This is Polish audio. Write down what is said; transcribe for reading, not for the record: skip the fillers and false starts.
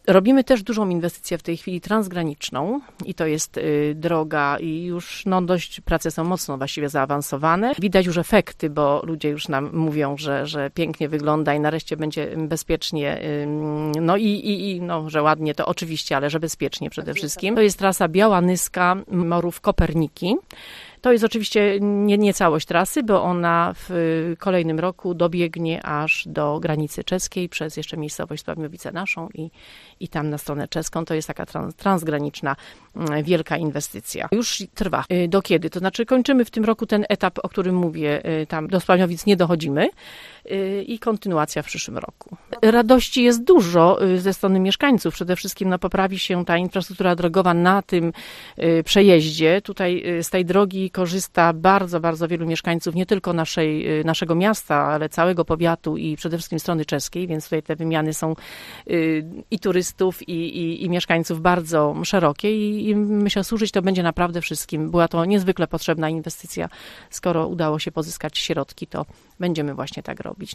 Robimy też dużą inwestycję w tej chwili transgraniczną i to jest droga i już dość prace są mocno właściwie zaawansowane. Widać już efekty, bo ludzie już nam mówią, że pięknie wygląda i nareszcie będzie bezpiecznie, że ładnie to oczywiście, ale że bezpiecznie przede wszystkim. To jest trasa Biała Nyska, Morów Koperniki. To jest oczywiście nie całość trasy, bo ona w kolejnym roku dobiegnie aż do granicy czeskiej przez jeszcze miejscowość Sławiowice Naszą i tam na stronę czeską. To jest taka transgraniczna wielka inwestycja. Już trwa. Do kiedy? To znaczy kończymy w tym roku ten etap, o którym mówię, tam do Sławiowic nie dochodzimy i kontynuacja w przyszłym roku. Radości jest dużo ze strony mieszkańców. Przede wszystkim poprawi się ta infrastruktura drogowa na tym przejeździe. Tutaj z tej drogi korzysta bardzo, bardzo wielu mieszkańców, nie tylko naszego miasta, ale całego powiatu i przede wszystkim strony czeskiej, więc tutaj te wymiany są i turystów, i mieszkańców bardzo szerokie i myślę, służyć to będzie naprawdę wszystkim. Była to niezwykle potrzebna inwestycja. Skoro udało się pozyskać środki, to będziemy właśnie tak robić.